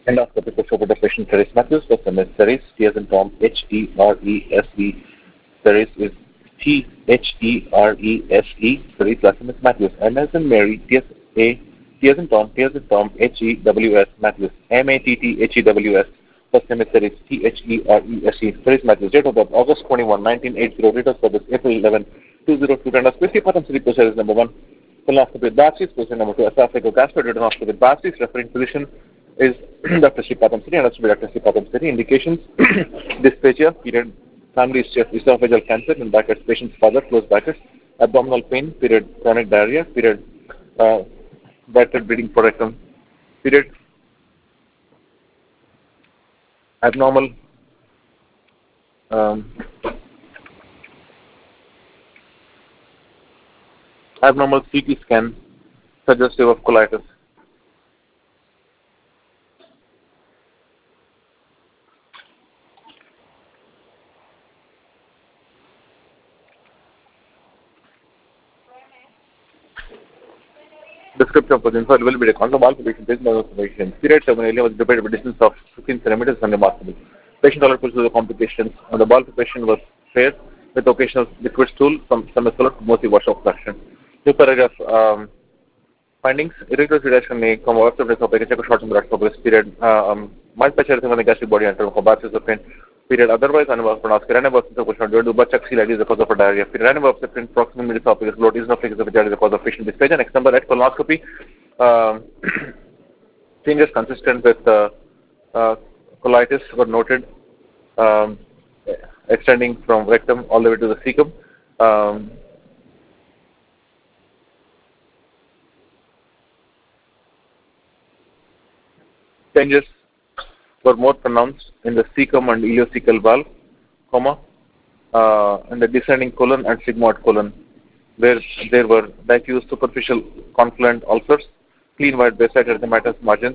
Endoscopy for shoulder patient Teres Matthews. First name is Teres, T as in Tom, H-E-R-E-S-E. Teres is T-H-E-R-E-S-E. Teres, last name is Matthews. M as in Mary, T as in Tom, H-E-W-S, Matthews. M-A-T-T-H-E-W-S. First name is Teres, T-H-E-R-E-S-E. Teres Matthews. Date of birth, August 21, 1980. Date of service, April 11, 2002. Endoscopy, Patham City, procedure is number 1. Colonoscopy with biopsies, procedure number 2. Esophagogastroduodenoscopy with biopsies. Referring physician is Dr. Sripatham City, and that's Dr. Sripatham City. Indications: dysphagia, period. Family is esophageal cancer, in brackets, patient's father, close brackets. Abdominal pain, period. Chronic diarrhea, period. Dilated bleeding for rectum, period. Abnormal CT scan suggestive of colitis. Description of position. So it will be reckoned. The wall position, patient observation. Period terminally was debated with a distance of 15 centimeters and remarkable. Patient tolerable to the complications. And the ball preparation was fair with occasional liquid stool, some semi-solid, mostly wash off fraction. New paragraph findings. Irregular reduction may come out of the topic. Check a short term progress period. Mild patch on the gastric body and biopsies of pain. Period. Otherwise, animal pronounced. Random absence of question. Do but check is the cause of a diarrhea. Period. Random absence proximal esophagus bloat is not fixed of the cause of patient dysphagia. Next number at colonoscopy. Changes consistent with colitis were noted, extending from rectum all the way to the cecum. Changes were more pronounced in the cecum and ileocecal valve, and the descending colon and sigmoid colon, where there were diffuse superficial confluent ulcers, clean white basalt erythematous margins.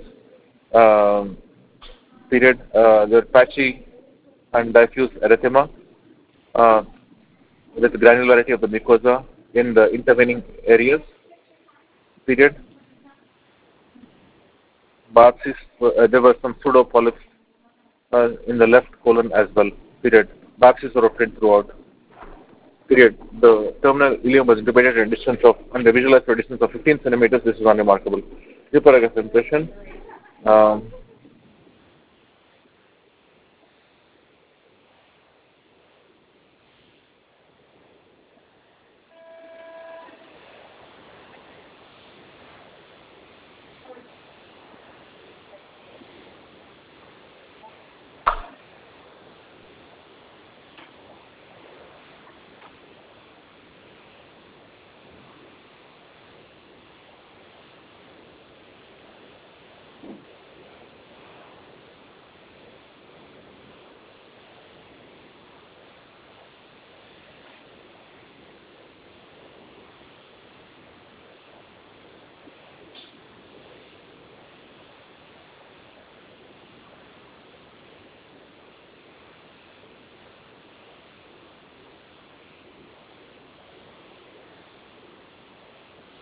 Period. There were patchy and diffuse erythema with granularity of the mucosa in the intervening areas. Period. Biopsies, there were some pseudo polyps in the left colon as well. Period. Biopsies were obtained throughout. Period. The terminal ileum was intubated at a distance of, and the visualized at a distance of 15 centimeters. This is unremarkable. New paragraph impression.